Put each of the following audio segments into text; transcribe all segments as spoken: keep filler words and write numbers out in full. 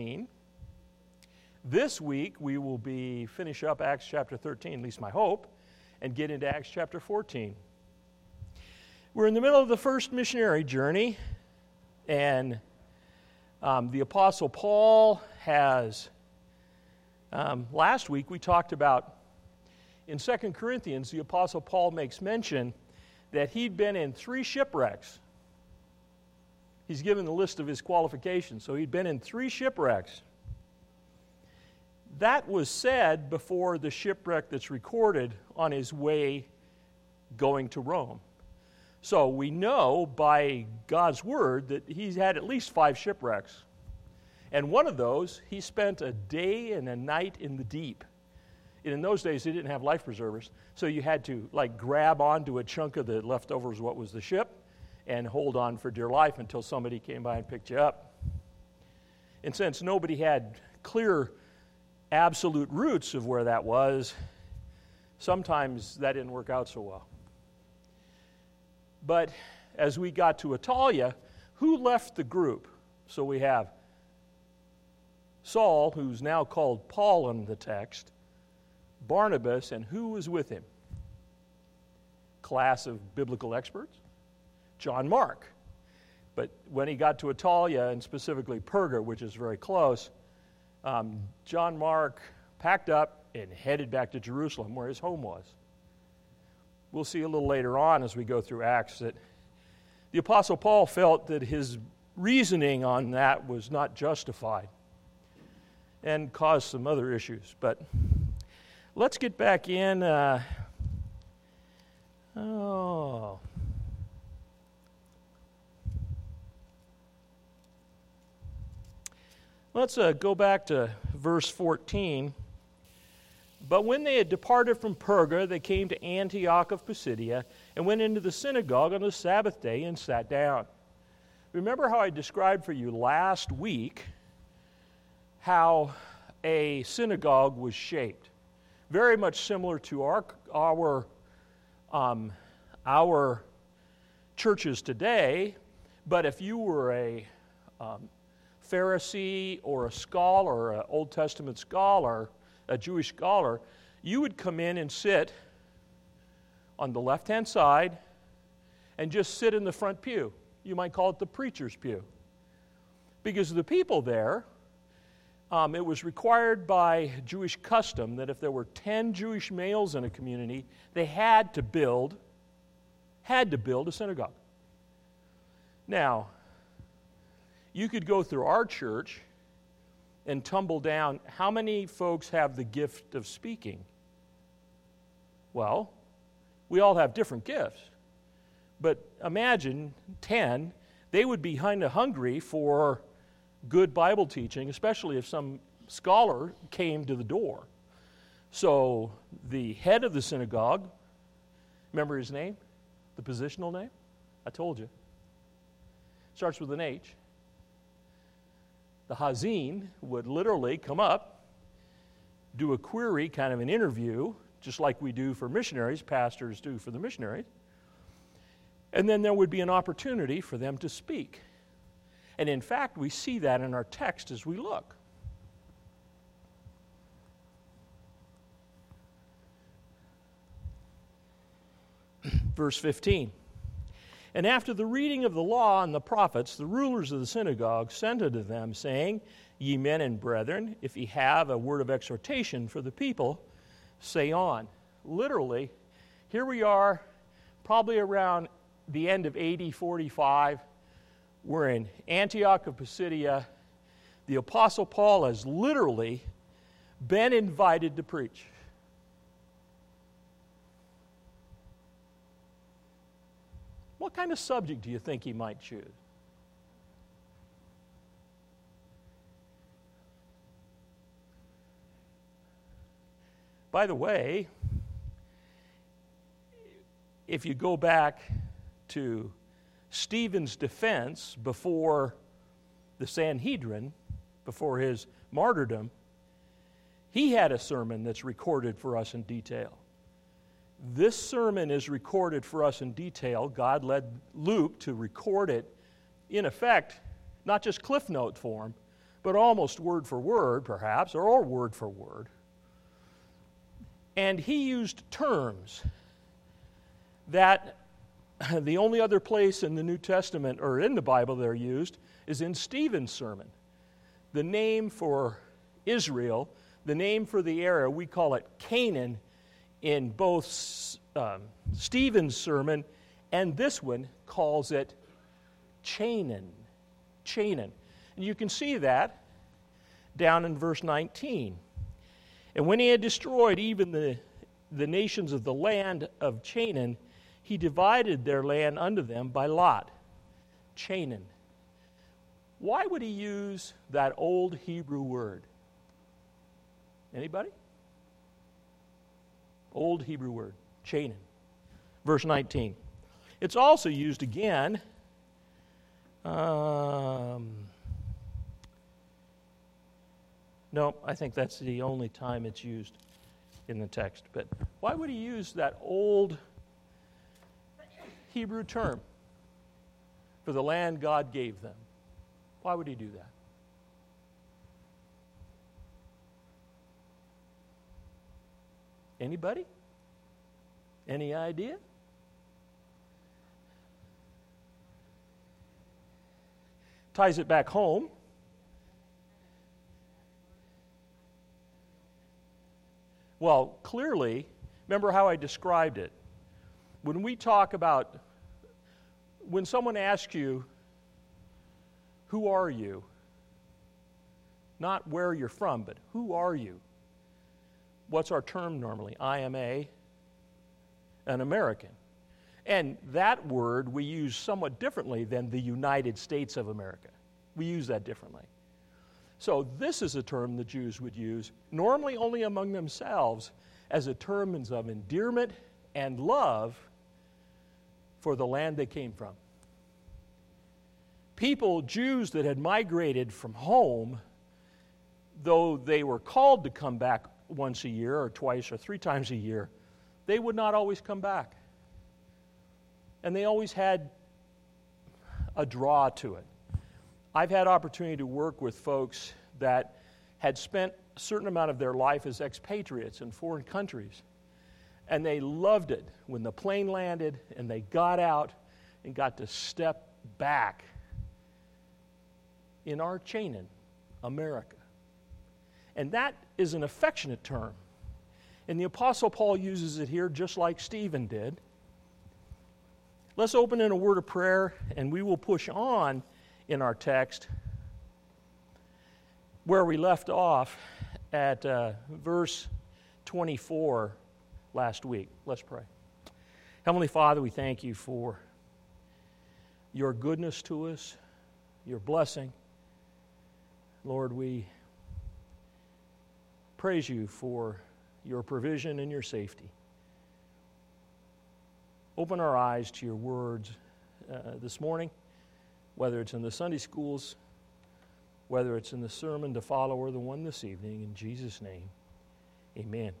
This week we will be finish up Acts chapter thirteen, at least my hope, and get into Acts chapter fourteen. We're in the middle of the first missionary journey, and um, the Apostle Paul has, um, last week we talked about, in Second Corinthians, the Apostle Paul makes mention that he'd been in three shipwrecks. He's given the list of his qualifications, so he'd been in three shipwrecks. That was said before the shipwreck that's recorded on his way going to Rome. So we know by God's word that he's had at least five shipwrecks. And one of those, he spent a day and a night in the deep. And in those days, they didn't have life preservers, so you had to like grab onto a chunk of the leftovers, what was the ship, and hold on for dear life until somebody came by and picked you up. And since nobody had clear absolute roots of where that was, sometimes that didn't work out so well. But as we got to Italia, who left the group? So we have Saul, who's now called Paul in the text, Barnabas, and who was with him? Class of biblical experts? John Mark. But when he got to Italia, and specifically Perga, which is very close, Um, John Mark packed up and headed back to Jerusalem, where his home was. We'll see a little later on as we go through Acts that the Apostle Paul felt that his reasoning on that was not justified and caused some other issues. But let's get back in. Uh, oh... Let's uh, go back to verse fourteen. But when they had departed from Perga, they came to Antioch of Pisidia and went into the synagogue on the Sabbath day and sat down. Remember how I described for you last week how a synagogue was shaped? Very much similar to our our um, our churches today, but if you were a um, Pharisee or a scholar, an Old Testament scholar, a Jewish scholar, you would come in and sit on the left-hand side and just sit in the front pew. You might call it the preacher's pew. Because the people there, um, it was required by Jewish custom that if there were ten Jewish males in a community, they had to build, had to build a synagogue. Now, you could go through our church and tumble down. How many folks have the gift of speaking? Well, we all have different gifts. But imagine ten, they would be kind of hungry for good Bible teaching, especially if some scholar came to the door. So the head of the synagogue, remember his name? The positional name? I told you. Starts with an H. The Hazin would literally come up, do a query, kind of an interview, just like we do for missionaries, pastors do for the missionaries. And then there would be an opportunity for them to speak. And in fact, we see that in our text as we look. Verse fifteen. And after the reading of the law and the prophets, the rulers of the synagogue sent unto them, saying, Ye men and brethren, if ye have a word of exhortation for the people, say on. Literally, here we are, probably around the end of A D forty-five. We're in Antioch of Pisidia. The Apostle Paul has literally been invited to preach. What kind of subject do you think he might choose? By the way, if you go back to Stephen's defense before the Sanhedrin, before his martyrdom, he had a sermon that's recorded for us in detail. This sermon is recorded for us in detail. God led Luke to record it, in effect, not just Cliff Note form, but almost word for word, perhaps, or, or word for word. And he used terms that the only other place in the New Testament or in the Bible they're used is in Stephen's sermon. The name for Israel, the name for the area, we call it Canaan in both um, Stephen's sermon and this one calls it Chanaan. Chanaan. And you can see that down in verse nineteen. And when he had destroyed even the, the nations of the land of Chanaan, he divided their land unto them by lot. Chanaan. Why would he use that old Hebrew word? Anybody? Old Hebrew word. Chanaan. Verse nineteen. It's also used again. Um, no, I think that's the only time it's used in the text. But why would he use that old Hebrew term for the land God gave them? Why would he do that? Anybody? Any idea? Ties it back home. Well, clearly, remember how I described it. When we talk about, when someone asks you, who are you? Not where you're from, but who are you? What's our term normally? I am a, an American. And that word we use somewhat differently than the United States of America. We use that differently. So this is a term the Jews would use, normally only among themselves, as a term of endearment and love for the land they came from. People, Jews that had migrated from home, though they were called to come back once a year or twice or three times a year, they would not always come back. And they always had a draw to it. I've had opportunity to work with folks that had spent a certain amount of their life as expatriates in foreign countries. And they loved it when the plane landed and they got out and got to step back in our Chanaan, America. And that is an affectionate term. And the Apostle Paul uses it here just like Stephen did. Let's open in a word of prayer, and we will push on in our text where we left off at uh, verse twenty-four last week. Let's pray. Heavenly Father, we thank you for your goodness to us, your blessing. Lord, we praise you for your provision and your safety. Open our eyes to your words uh, this morning, whether it's in the Sunday schools, whether it's in the sermon to follow or the one this evening. In Jesus' name, amen.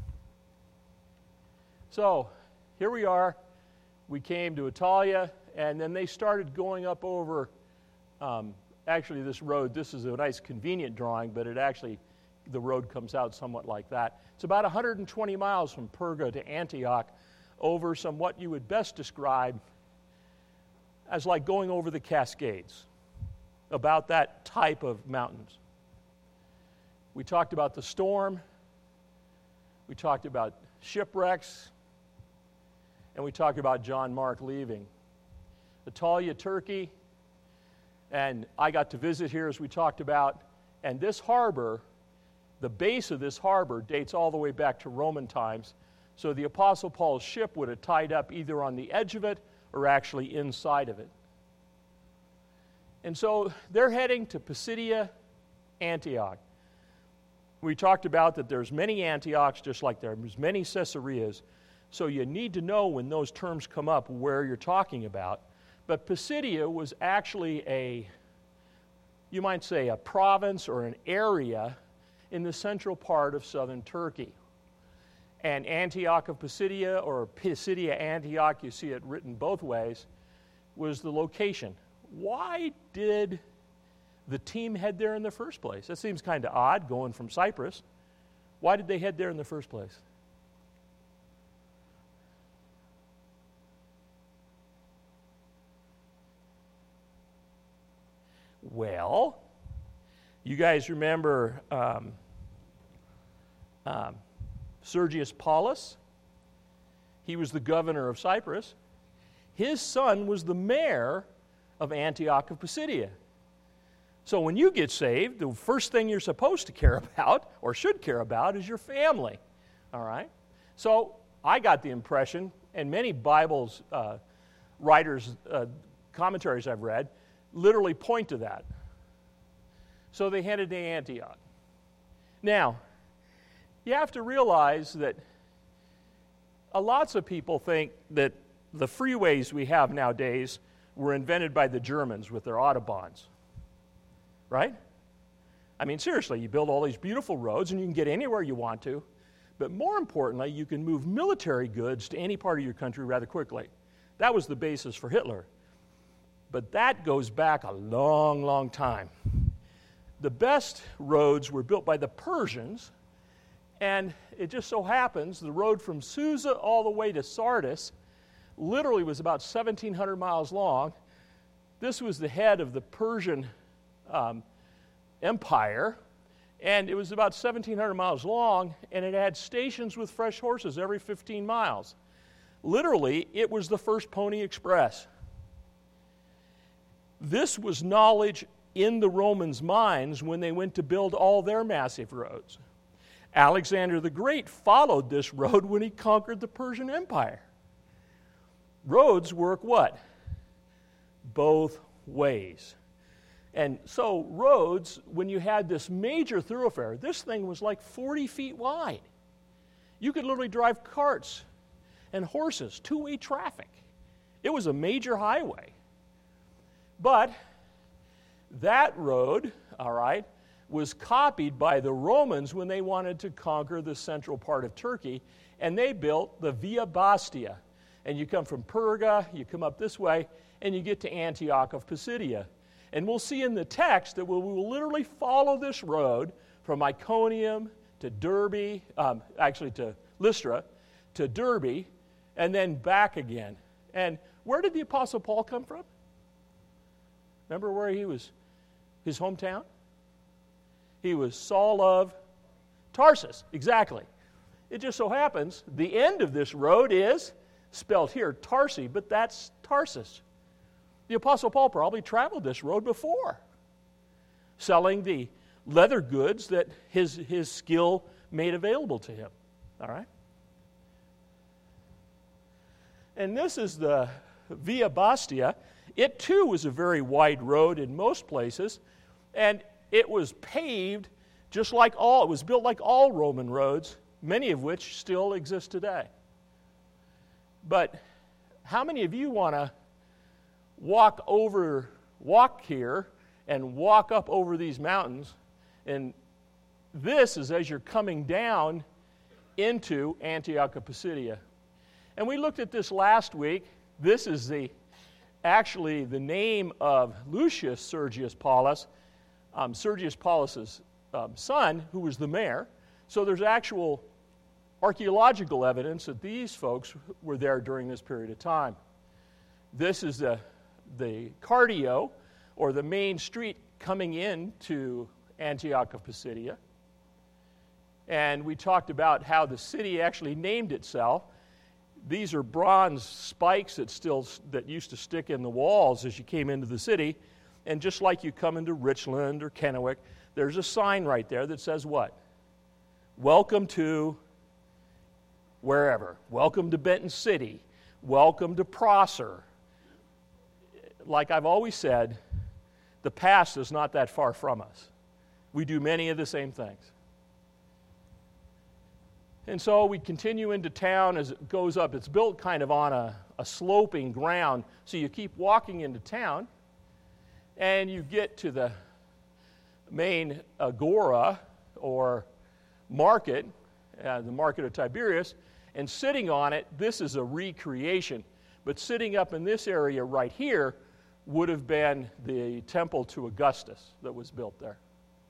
So, here we are. We came to Italia, and then they started going up over, um, actually this road, this is a nice convenient drawing, but it actually, the road comes out somewhat like that. It's about one hundred twenty miles from Perga to Antioch, over some what you would best describe as like going over the Cascades, about that type of mountains. We talked about the storm, we talked about shipwrecks, and we talked about John Mark leaving. Antalya, Turkey, and I got to visit here as we talked about, and this harbor, the base of this harbor dates all the way back to Roman times. So the Apostle Paul's ship would have tied up either on the edge of it or actually inside of it. And so they're heading to Pisidia, Antioch. We talked about that there's many Antiochs just like there's many Caesareas. So you need to know when those terms come up where you're talking about. But Pisidia was actually a, you might say, a province or an area in the central part of southern Turkey. And Antioch of Pisidia, or Pisidia Antioch, you see it written both ways, was the location. Why did the team head there in the first place? That seems kind of odd, going from Cyprus. Why did they head there in the first place? Well, you guys remember um, um, Sergius Paulus? He was the governor of Cyprus. His son was the mayor of Antioch of Pisidia. So when you get saved, the first thing you're supposed to care about, or should care about, is your family. All right? So I got the impression, and many Bibles uh, writers' uh, commentaries I've read, literally point to that. So they headed to Antioch. Now, you have to realize that a lots of people think that the freeways we have nowadays were invented by the Germans with their Autobahns. Right? I mean, seriously, you build all these beautiful roads and you can get anywhere you want to, but more importantly, you can move military goods to any part of your country rather quickly. That was the basis for Hitler. But that goes back a long, long time. The best roads were built by the Persians, and it just so happens the road from Susa all the way to Sardis literally was about seventeen hundred miles long. This was the head of the Persian um, Empire, and it was about seventeen hundred miles long, and it had stations with fresh horses every fifteen miles. Literally, it was the first Pony Express. This was knowledge in the Romans' minds when they went to build all their massive roads. Alexander the Great followed this road when he conquered the Persian Empire. Roads work what? Both ways. And so roads, when you had this major thoroughfare, this thing was like forty feet wide. You could literally drive carts and horses, two-way traffic. It was a major highway. But that road, all right, was copied by the Romans when they wanted to conquer the central part of Turkey, and they built the Via Bastia. And you come from Perga, you come up this way, and you get to Antioch of Pisidia. And we'll see in the text that we will literally follow this road from Iconium to Derbe, um, actually to Lystra, to Derbe, and then back again. And where did the Apostle Paul come from? Remember where he was, his hometown? He was Saul of Tarsus, exactly. It just so happens the end of this road is spelled here, Tarsi, but that's Tarsus. The Apostle Paul probably traveled this road before, selling the leather goods that his, his skill made available to him. All right? And this is the Via Bastia. It too was a very wide road in most places, and it was paved just like all, it was built like all Roman roads, many of which still exist today. But how many of you want to walk over, walk here and walk up over these mountains? And this is as you're coming down into Antioch of Pisidia. And we looked at this last week. This is the actually the name of Lucius Sergius Paulus, um, Sergius Paulus's um, son, who was the mayor. So there's actual archaeological evidence that these folks were there during this period of time. This is the, the Cardio, or the main street coming into Antioch of Pisidia. And we talked about how the city actually named itself. These are bronze spikes that still that used to stick in the walls as you came into the city. And just like you come into Richland or Kennewick, there's a sign right there that says what? Welcome to wherever. Welcome to Benton City. Welcome to Prosser. Like I've always said, the past is not that far from us. We do many of the same things. And so we continue into town as it goes up. It's built kind of on a, a sloping ground, so you keep walking into town, and you get to the main agora, or market, uh, the market of Tiberias, and sitting on it, this is a recreation. But sitting up in this area right here would have been the temple to Augustus that was built there.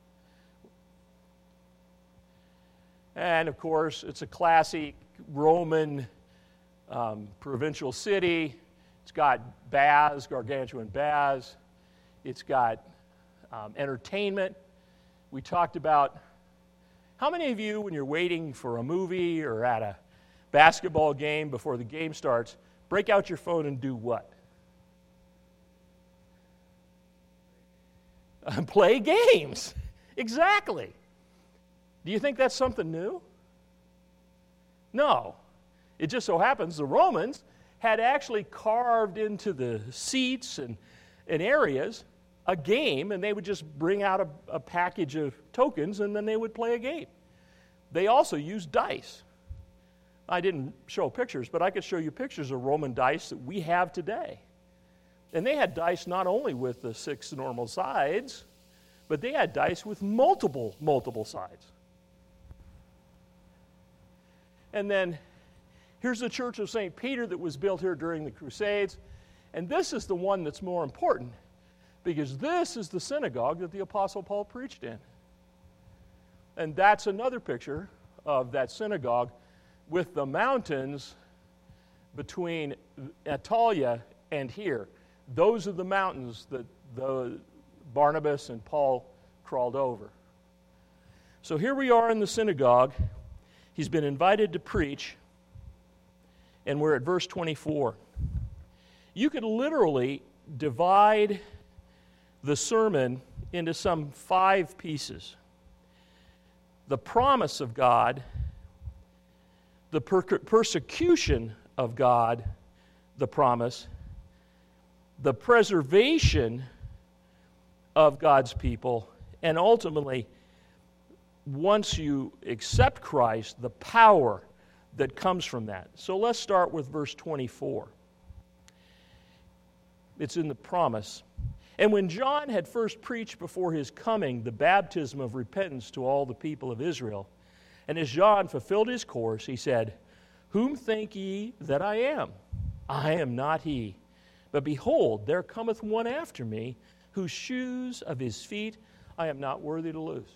And of course, it's a classic Roman um, provincial city. It's got baths, gargantuan baths. It's got um, entertainment. We talked about how many of you, when you're waiting for a movie or at a basketball game before the game starts, break out your phone and do what? Play games. Exactly. Do you think that's something new? No. It just so happens the Romans had actually carved into the seats and, and areas a game, and they would just bring out a, a package of tokens, and then they would play a game. They also used dice. I didn't show pictures, but I could show you pictures of Roman dice that we have today. And they had dice not only with the six normal sides, but they had dice with multiple, multiple sides. And then here's the Church of Saint Peter that was built here during the Crusades. And this is the one that's more important, because this is the synagogue that the Apostle Paul preached in. And that's another picture of that synagogue with the mountains between Attalia and here. Those are the mountains that the Barnabas and Paul crawled over. So here we are in the synagogue. He's been invited to preach, and we're at verse twenty-four. You could literally divide the sermon into some five pieces. The promise of God, the per- persecution of God, the promise, the preservation of God's people, and ultimately, once you accept Christ, the power that comes from that. So let's start with verse twenty-four. It's in the promise. And when John had first preached before his coming the baptism of repentance to all the people of Israel, and as John fulfilled his course, he said, Whom think ye that I am? I am not he. But behold, there cometh one after me, whose shoes of his feet I am not worthy to loose.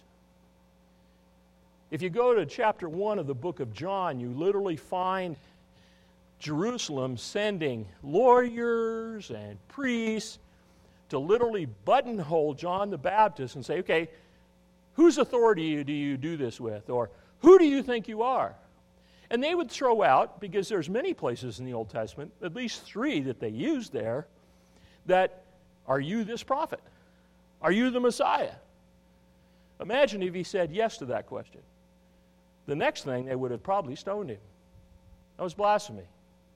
If you go to chapter one of the book of John, you literally find Jerusalem sending lawyers and priests to literally buttonhole John the Baptist and say, okay, whose authority do you do this with? Or who do you think you are? And they would throw out, because there's many places in the Old Testament, at least three that they use there, that, are you this prophet? Are you the Messiah? Imagine if he said yes to that question. The next thing, they would have probably stoned him. That was blasphemy.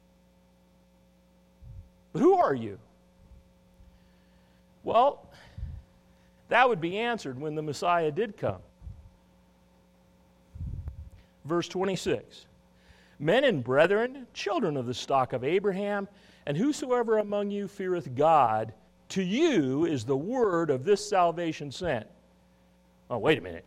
But who are you? Well, that would be answered when the Messiah did come. Verse twenty-six. Men and brethren, children of the stock of Abraham, and whosoever among you feareth God, to you is the word of this salvation sent. Oh, wait a minute.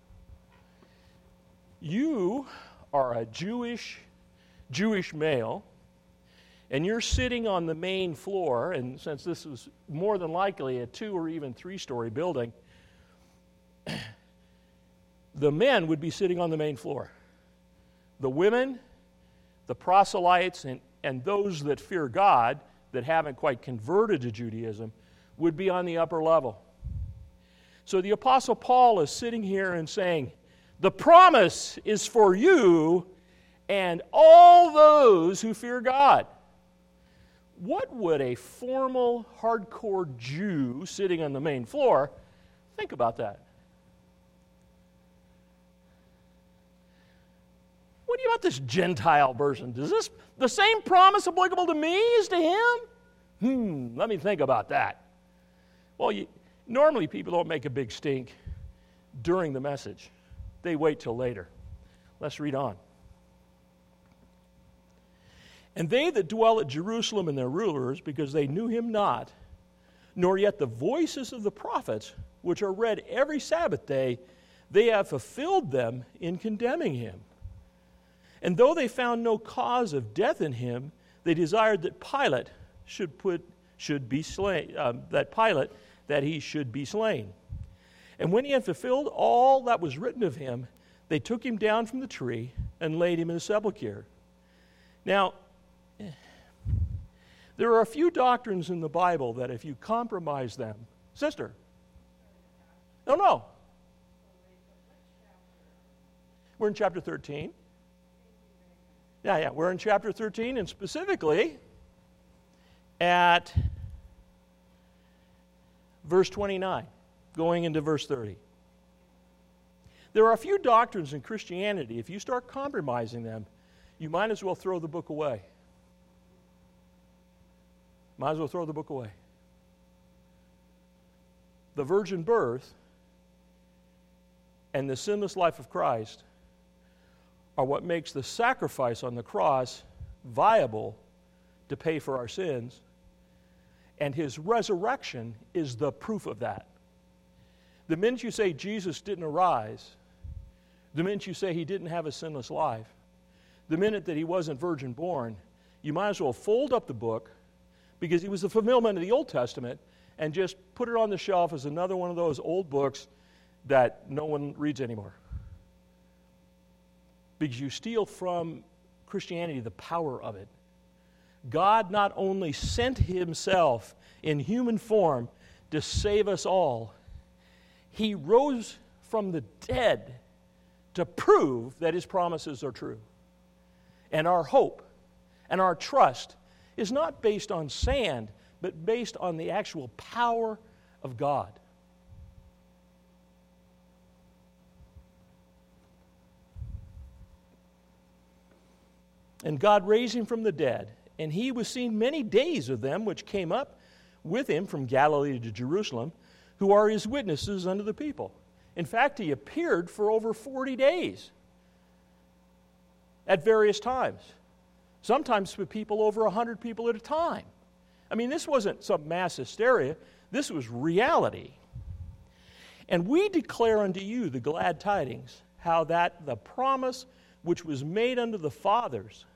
You are a Jewish, Jewish male, and you're sitting on the main floor, and since this is more than likely a two or even three-story building, the men would be sitting on the main floor. The women, the proselytes, and, and those that fear God, that haven't quite converted to Judaism, would be on the upper level. So the Apostle Paul is sitting here and saying, the promise is for you and all those who fear God. What would a formal, hardcore Jew sitting on the main floor think about that? What do you about this Gentile person? Is this the same promise applicable to me as to him? Hmm, let me think about that. Well, you, normally people don't make a big stink during the message. They wait till later. Let's read on. And they that dwell at Jerusalem and their rulers, because they knew him not, nor yet the voices of the prophets, which are read every Sabbath day, they have fulfilled them in condemning him. And though they found no cause of death in him, they desired that Pilate should put should be slain, uh, that Pilate, that he should be slain. And when he had fulfilled all that was written of him, they took him down from the tree and laid him in a sepulchre. Now, there are a few doctrines in the Bible that if you compromise them, sister, no, no. We're in chapter thirteen. Yeah, yeah, we're in chapter thirteen, and specifically at verse twenty-nine, going into verse thirty. There are a few doctrines in Christianity, if you start compromising them, you might as well throw the book away. Might as well throw the book away. The virgin birth and the sinless life of Christ are what makes the sacrifice on the cross viable to pay for our sins, and his resurrection is the proof of that. The minute you say Jesus didn't arise, the minute you say he didn't have a sinless life, the minute that he wasn't virgin born, you might as well fold up the book, because he was the fulfillment of the Old Testament, and just put it on the shelf as another one of those old books that no one reads anymore. Because you steal from Christianity the power of it. God not only sent himself in human form to save us all, he rose from the dead to prove that his promises are true. And our hope and our trust is not based on sand, but based on the actual power of God. And God raised him from the dead, and he was seen many days of them which came up with him from Galilee to Jerusalem, who are his witnesses unto the people. In fact, he appeared for over forty days at various times. Sometimes for people over one hundred people at a time. I mean, this wasn't some mass hysteria. This was reality. And we declare unto you the glad tidings, how that the promise which was made unto the fathers,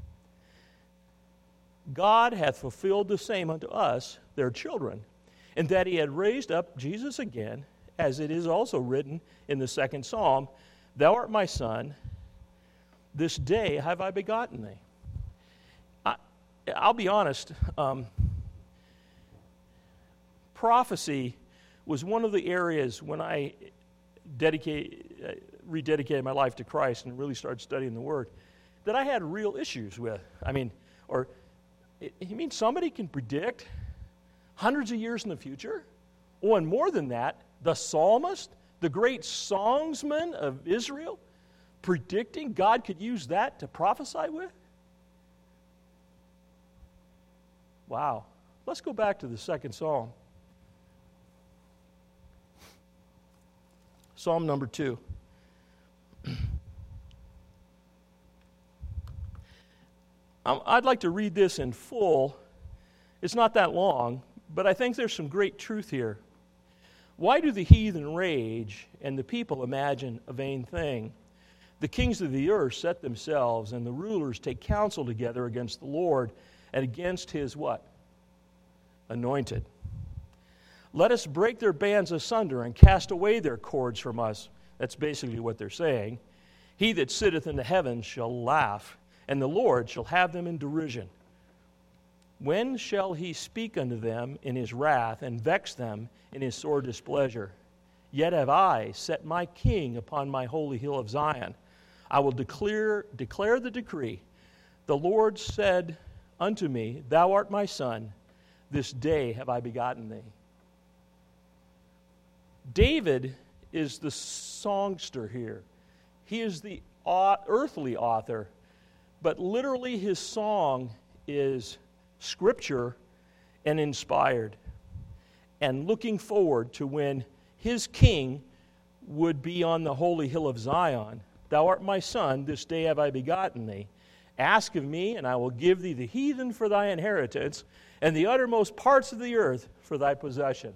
God hath fulfilled the same unto us, their children, and that he had raised up Jesus again, as it is also written in the second psalm, Thou art my son, this day have I begotten thee. I, I'll be honest, um, prophecy was one of the areas when I dedicate, uh, rededicated my life to Christ and really started studying the Word that I had real issues with. I mean, or you mean somebody can predict hundreds of years in the future? Oh, and more than that, the psalmist, the great songsman of Israel, predicting God could use that to prophesy with? Wow. Let's go back to the second psalm. Psalm number two. um, I'd like to read this in full. It's not that long, but I think there's some great truth here. Why do the heathen rage and the people imagine a vain thing? The kings of the earth set themselves, and the rulers take counsel together against the Lord and against his what? Anointed. Let us break their bands asunder and cast away their cords from us. That's basically what they're saying. He that sitteth in the heavens shall laugh, and the Lord shall have them in derision. When shall he speak unto them in his wrath, and vex them in his sore displeasure? Yet have I set my king upon my holy hill of Zion. I will declare, declare the decree. The Lord said unto me, Thou art my son, this day have I begotten thee. David is the songster here. He is the earthly author, but literally his song is Scripture and inspired, and looking forward to when his king would be on the holy hill of Zion. Thou art my son, this day have I begotten thee. Ask of me, and I will give thee the heathen for thy inheritance, and the uttermost parts of the earth for thy possession.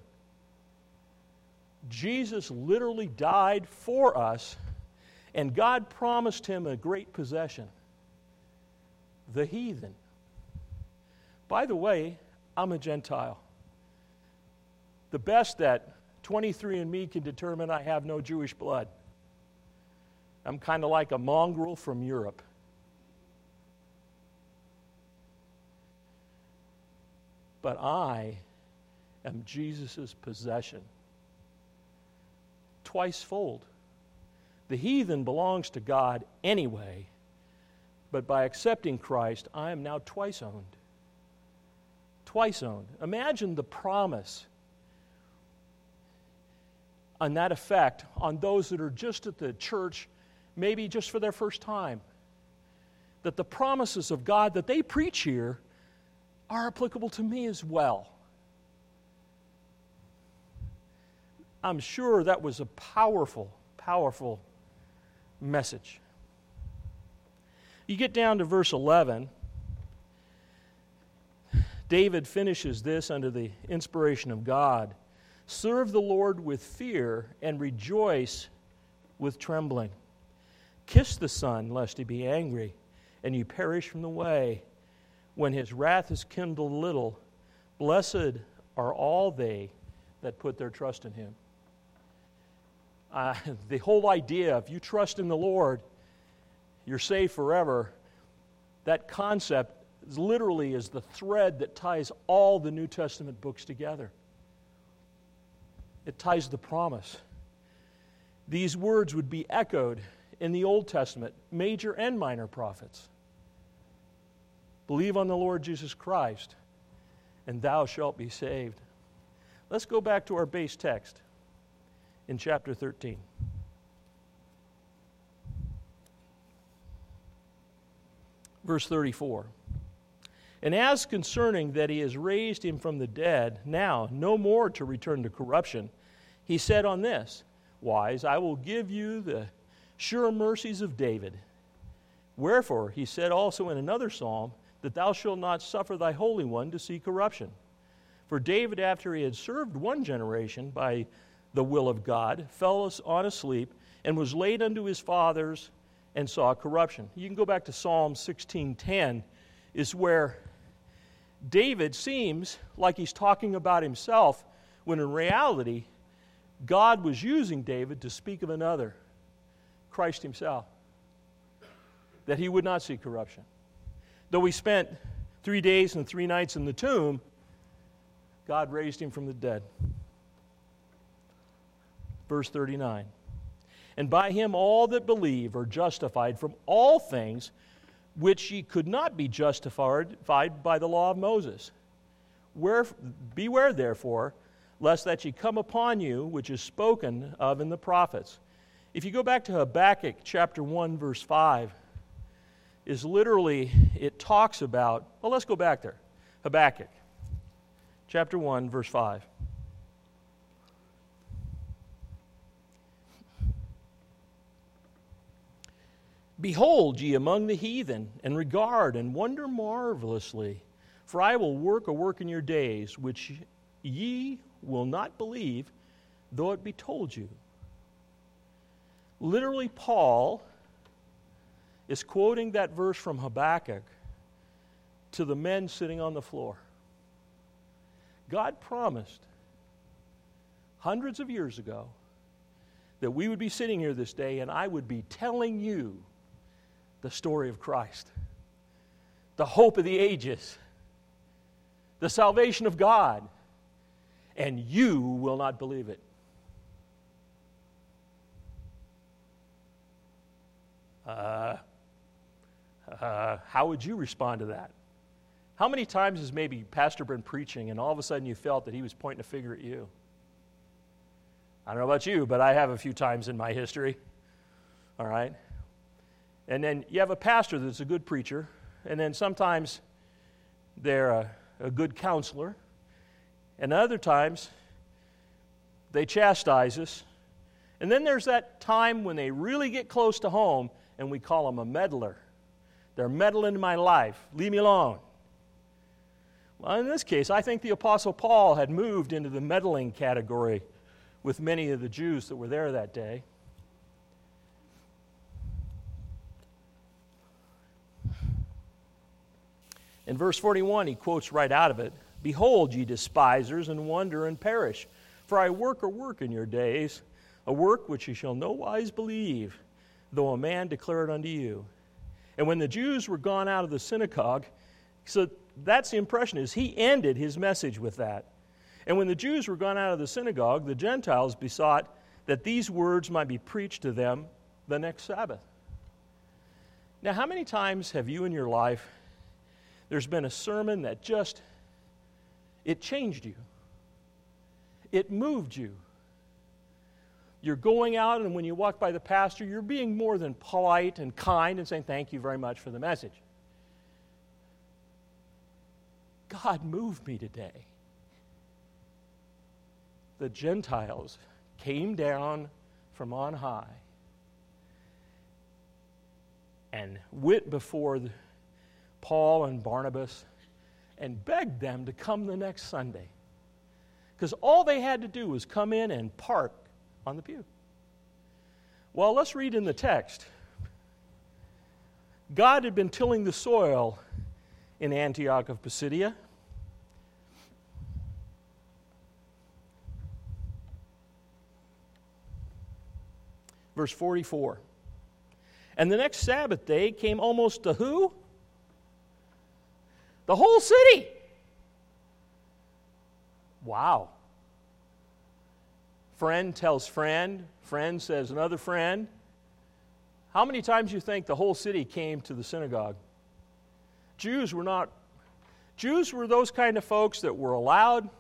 Jesus literally died for us, and God promised him a great possession, the heathen. By the way, I'm a Gentile. The best that twenty-three and me can determine, I have no Jewish blood. I'm kind of like a mongrel from Europe. But I am Jesus' possession. Twice fold. The heathen belongs to God anyway, but by accepting Christ, I am now twice owned. Twice owned. Imagine the promise on that effect on those that are just at the church, maybe just for their first time. That the promises of God that they preach here are applicable to me as well. I'm sure that was a powerful, powerful message. You get down to verse eleven. David finishes this under the inspiration of God. Serve the Lord with fear and rejoice with trembling. Kiss the Son, lest he be angry, and you perish from the way. When his wrath is kindled a little, blessed are all they that put their trust in him. Uh, the whole idea, if you trust in the Lord, you're saved forever. That concept is literally is the thread that ties all the New Testament books together. It ties the promise. These words would be echoed in the Old Testament, major and minor prophets. Believe on the Lord Jesus Christ, and thou shalt be saved. Let's go back to our base text in chapter thirteen. Verse thirty-four. And as concerning that he has raised him from the dead, now no more to return to corruption, he said on this, Wise, I will give you the sure mercies of David. Wherefore, he said also in another psalm, that thou shalt not suffer thy Holy One to see corruption. For David, after he had served one generation by the will of God, fell on asleep, and was laid unto his fathers, and saw corruption. You can go back to Psalm sixteen ten, is where David seems like he's talking about himself, when in reality, God was using David to speak of another, Christ himself, that he would not see corruption. Though he spent three days and three nights in the tomb, God raised him from the dead. Verse thirty-nine. And by him all that believe are justified from all things which ye could not be justified by the law of Moses. Where, beware therefore, lest that ye come upon you, which is spoken of in the prophets. If you go back to Habakkuk chapter one, verse five, is literally, it talks about, well, let's go back there. Habakkuk chapter one, verse five. Behold ye among the heathen, and regard and wonder marvelously, for I will work a work in your days, which ye will not believe, though it be told you. Literally, Paul is quoting that verse from Habakkuk to the men sitting on the floor. God promised hundreds of years ago that we would be sitting here this day and I would be telling you the story of Christ, the hope of the ages, the salvation of God, and you will not believe it. Uh, uh, how would you respond to that? How many times has maybe Pastor been preaching and all of a sudden you felt that he was pointing a finger at you? I don't know about you, but I have a few times in my history. All right? And then you have a pastor that's a good preacher, and then sometimes they're a, a good counselor, and other times they chastise us. And then there's that time when they really get close to home, and we call them a meddler. They're meddling in my life. Leave me alone. Well, in this case, I think the Apostle Paul had moved into the meddling category with many of the Jews that were there that day. In verse forty-one, he quotes right out of it, Behold, ye despisers, and wonder and perish. For I work a work in your days, a work which ye shall no wise believe, though a man declare it unto you. And when the Jews were gone out of the synagogue, so that's the impression, is he ended his message with that. And when the Jews were gone out of the synagogue, the Gentiles besought that these words might be preached to them the next Sabbath. Now, how many times have you in your life, there's been a sermon that just, it changed you. It moved you. You're going out, and when you walk by the pastor, you're being more than polite and kind and saying, thank you very much for the message. God moved me today. The Gentiles came down from on high and went before Paul and Barnabas and begged them to come the next Sunday. Because all they had to do was come in and park on the pew. Well, let's read in the text. God had been tilling the soil in Antioch of Pisidia. Verse forty-four. And the next Sabbath day came almost to who? The whole city. Wow. Friend tells friend, friend says another friend. How many times do you think the whole city came to the synagogue? Jews were not, Jews were those kind of folks that were allowed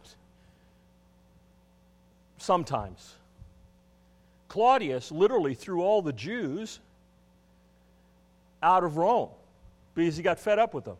sometimes. Claudius literally threw all the Jews out of Rome because he got fed up with them.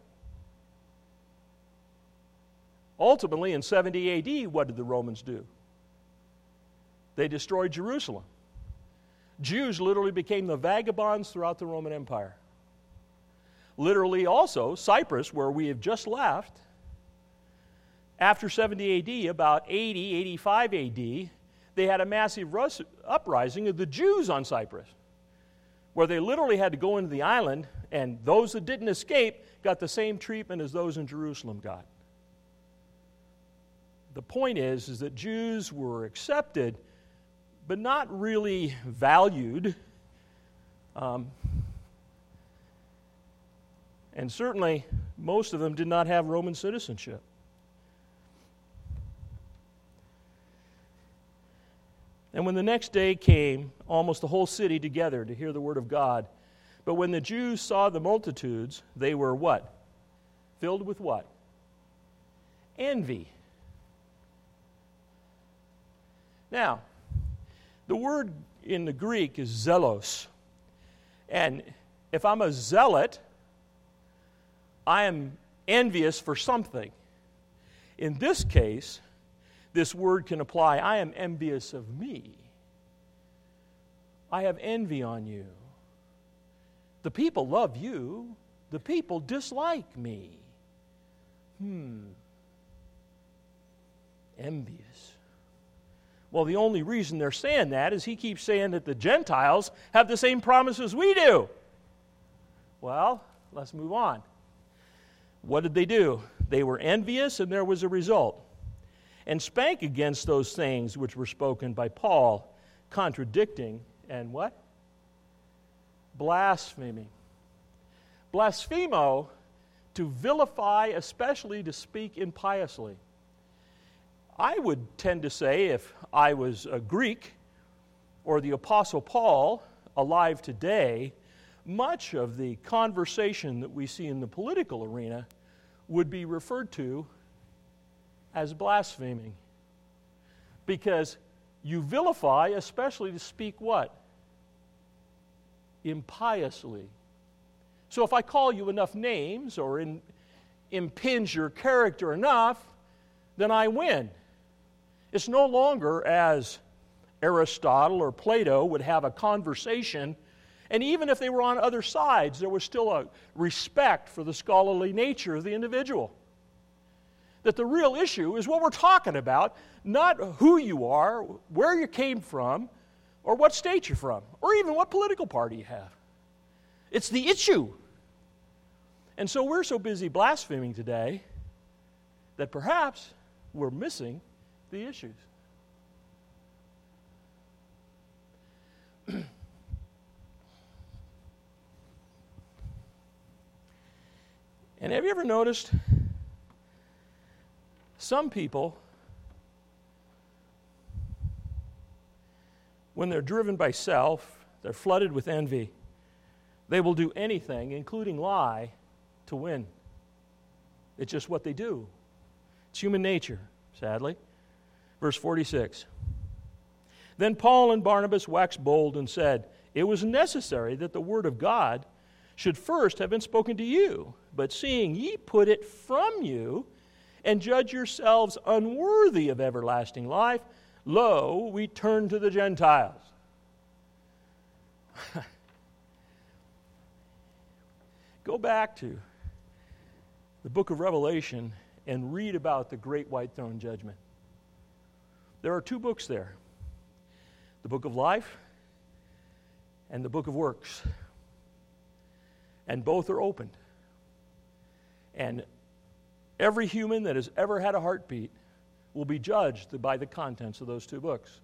Ultimately, in seventy A D, what did the Romans do? They destroyed Jerusalem. Jews literally became the vagabonds throughout the Roman Empire. Literally also, Cyprus, where we have just left, after seventy A D, about eighty, eighty-five A D, they had a massive rus- uprising of the Jews on Cyprus, where they literally had to go into the island, and those that didn't escape got the same treatment as those in Jerusalem got. The point is, is that Jews were accepted, but not really valued. Um, and certainly, most of them did not have Roman citizenship. And when the next day came, almost the whole city together to hear the word of God. But when the Jews saw the multitudes, they were what? Filled with what? Envy. Now, the word in the Greek is zelos. And if I'm a zealot, I am envious for something. In this case, this word can apply, I am envious of me. I have envy on you. The people love you. The people dislike me. Hmm. Envious. Well, the only reason they're saying that is he keeps saying that the Gentiles have the same promises we do. Well, let's move on. What did they do? They were envious, and there was a result. And spake against those things which were spoken by Paul, contradicting and what? Blaspheming. Blasphemo, to vilify, especially to speak impiously. I would tend to say, if I was a Greek or the Apostle Paul alive today, much of the conversation that we see in the political arena would be referred to as blaspheming. Because you vilify, especially to speak what? Impiously. So if I call you enough names or in, impinge your character enough, then I win. It's no longer as Aristotle or Plato would have a conversation, and even if they were on other sides, there was still a respect for the scholarly nature of the individual. That the real issue is what we're talking about, not who you are, where you came from, or what state you're from, or even what political party you have. It's the issue. And so we're so busy blaspheming today that perhaps we're missing the issues. And have you ever noticed some people, when they're driven by self, they're flooded with envy, they will do anything, including lie, to win. It's just what they do. It's human nature, sadly. Verse forty-six. Then Paul and Barnabas waxed bold and said, "It was necessary that the word of God should first have been spoken to you, but seeing ye put it from you, and judge yourselves unworthy of everlasting life, lo, we turn to the Gentiles." Go back to the book of Revelation and read about the great white throne judgment. There are two books there, the book of life and the book of works. And both are opened. And every human that has ever had a heartbeat will be judged by the contents of those two books.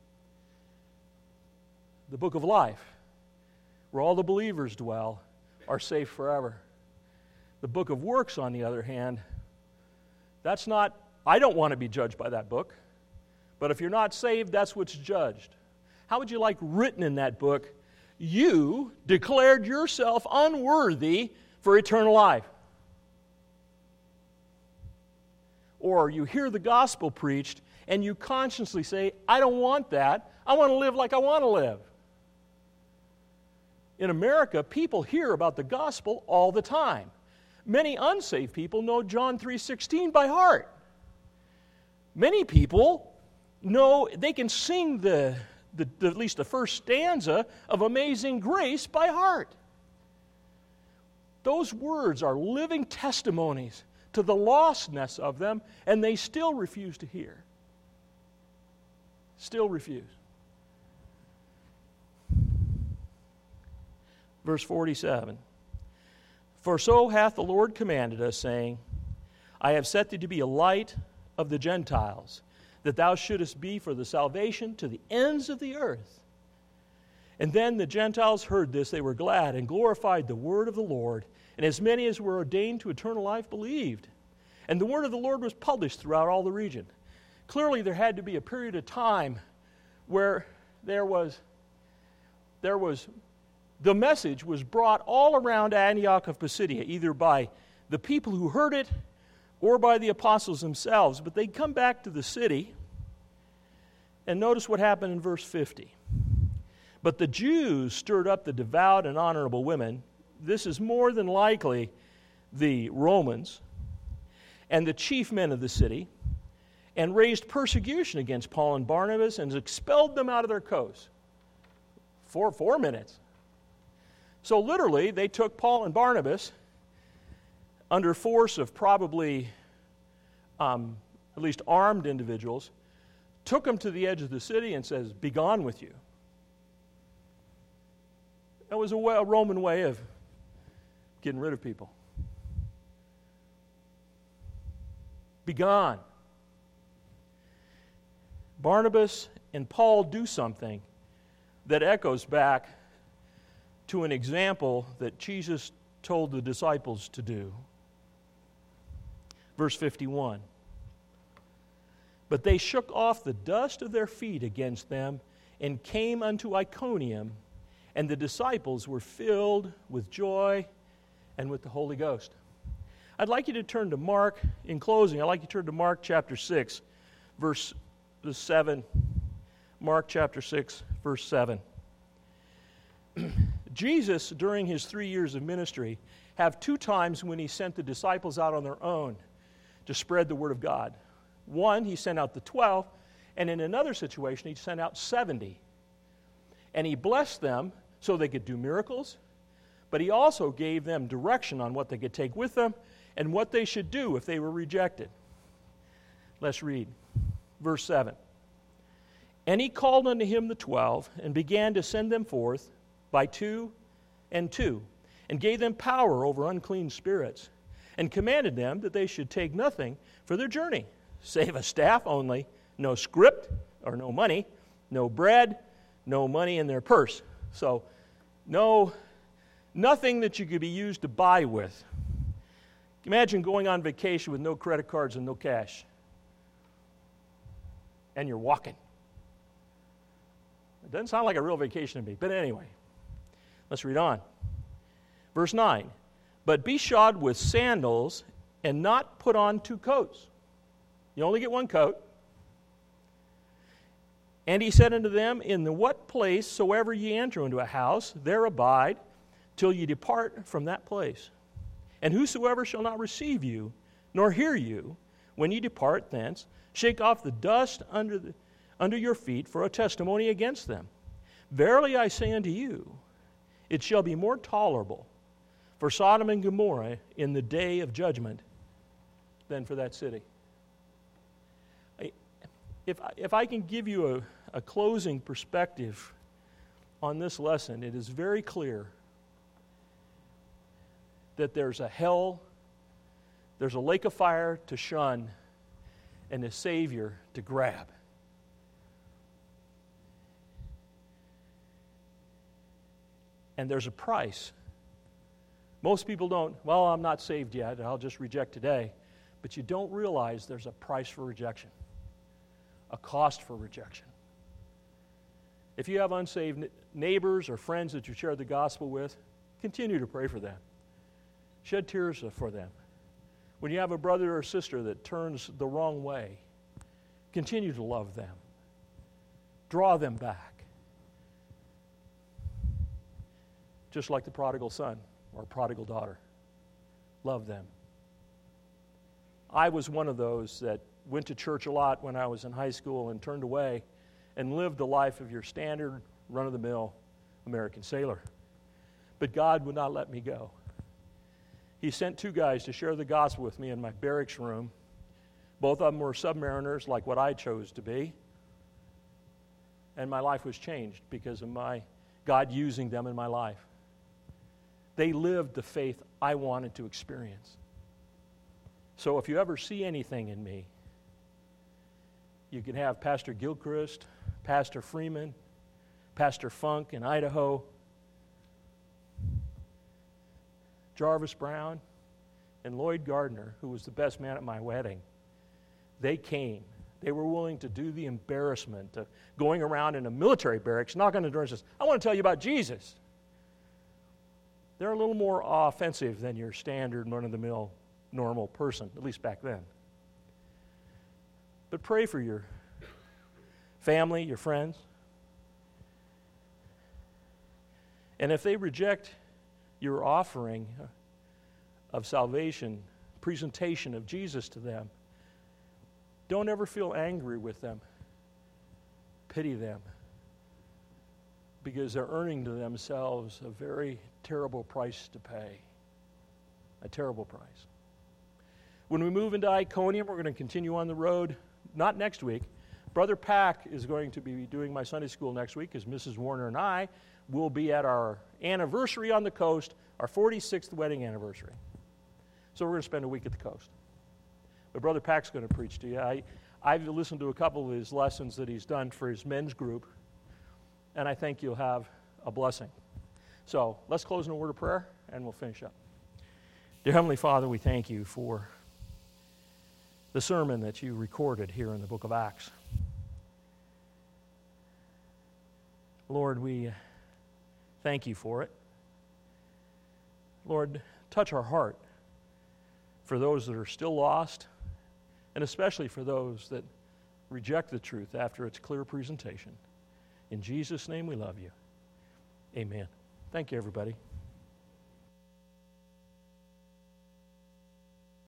The book of life, where all the believers dwell, are safe forever. The book of works, on the other hand, that's not, I don't want to be judged by that book, but if you're not saved, that's what's judged. How would you like written in that book, you declared yourself unworthy for eternal life? Or you hear the gospel preached and you consciously say, I don't want that. I want to live like I want to live. In America, people hear about the gospel all the time. Many unsaved people know John three sixteen by heart. Many people know, they can sing the The, the, at least the first stanza of Amazing Grace by heart. Those words are living testimonies to the lostness of them, and they still refuse to hear. Still refuse. Verse forty-seven. For so hath the Lord commanded us, saying, I have set thee to be a light of the Gentiles, that thou shouldest be for the salvation to the ends of the earth. And then the Gentiles heard this, they were glad, and glorified the word of the Lord. And as many as were ordained to eternal life believed. And the word of the Lord was published throughout all the region. Clearly there had to be a period of time where there was, there was, the message was brought all around Antioch of Pisidia, either by the people who heard it or by the apostles themselves. But they'd come back to the city, and notice what happened in verse fifty. But the Jews stirred up the devout and honorable women. This is more than likely the Romans and the chief men of the city, and raised persecution against Paul and Barnabas and expelled them out of their coasts. For four minutes. So literally, they took Paul and Barnabas under force of probably um, at least armed individuals, took them to the edge of the city and says, "Be gone with you." That was a, way, a Roman way of getting rid of people. Be gone. Barnabas and Paul do something that echoes back to an example that Jesus told the disciples to do. Verse fifty-one. But they shook off the dust of their feet against them and came unto Iconium, and the disciples were filled with joy and with the Holy Ghost. I'd like you to turn to Mark, in closing, I'd like you to turn to Mark chapter six, verse seven. Mark chapter six, verse seven. Jesus, during his three years of ministry, have two times when he sent the disciples out on their own to spread the word of God. One, he sent out the twelve, and in another situation, he sent out seventy. And he blessed them so they could do miracles, but he also gave them direction on what they could take with them and what they should do if they were rejected. Let's read. Verse seven. And he called unto him the twelve, and began to send them forth by two and two, and gave them power over unclean spirits, and commanded them that they should take nothing for their journey, save a staff only, no script or no money, no bread, no money in their purse. So no, nothing that you could be used to buy with. Imagine going on vacation with no credit cards and no cash. And you're walking. It doesn't sound like a real vacation to me, but anyway, let's read on. Verse nine, but be shod with sandals and not put on two coats. You only get one coat. And he said unto them, in the what place soever ye enter into a house, there abide till ye depart from that place. And whosoever shall not receive you, nor hear you, when ye depart thence, shake off the dust under, the, under your feet for a testimony against them. Verily I say unto you, it shall be more tolerable for Sodom and Gomorrah in the day of judgment than for that city. I, if, I, if I can give you a, a closing perspective on this lesson, it is very clear that there's a hell, there's a lake of fire to shun, and a Savior to grab. And there's a price. Most people don't, well, I'm not saved yet, I'll just reject today. But you don't realize there's a price for rejection, a cost for rejection. If you have unsaved neighbors or friends that you share the gospel with, continue to pray for them. Shed tears for them. When you have a brother or sister that turns the wrong way, continue to love them. Draw them back. Just like the prodigal son or prodigal daughter. Love them. I was one of those that went to church a lot when I was in high school and turned away and lived the life of your standard, run-of-the-mill American sailor. But God would not let me go. He sent two guys to share the gospel with me in my barracks room. Both of them were submariners like what I chose to be. And my life was changed because of my God using them in my life. They lived the faith I wanted to experience. So if you ever see anything in me, you can have Pastor Gilchrist, Pastor Freeman, Pastor Funk in Idaho, Jarvis Brown, and Lloyd Gardner, who was the best man at my wedding. They came. They were willing to do the embarrassment of going around in a military barracks, knocking on the door and says, I want to tell you about Jesus. They're a little more offensive than your standard run-of-the-mill normal person, at least back then. But pray for your family, your friends. And if they reject your offering of salvation, presentation of Jesus to them, don't ever feel angry with them. Pity them. Because they're earning to themselves a very terrible price to pay. A terrible price. When we move into Iconium, we're going to continue on the road. Not next week. Brother Pack is going to be doing my Sunday school next week, as Missus Warner and I will be at our anniversary on the coast, our forty-sixth wedding anniversary. So we're going to spend a week at the coast. But Brother Pack's going to preach to you. I, I've listened to a couple of his lessons that he's done for his men's group, and I think you'll have a blessing. So let's close in a word of prayer, and we'll finish up. Dear Heavenly Father, we thank you for the sermon that you recorded here in the book of Acts. Lord, we thank you for it. Lord, touch our heart for those that are still lost, and especially for those that reject the truth after its clear presentation. In Jesus' name we love you. Amen. Thank you, everybody.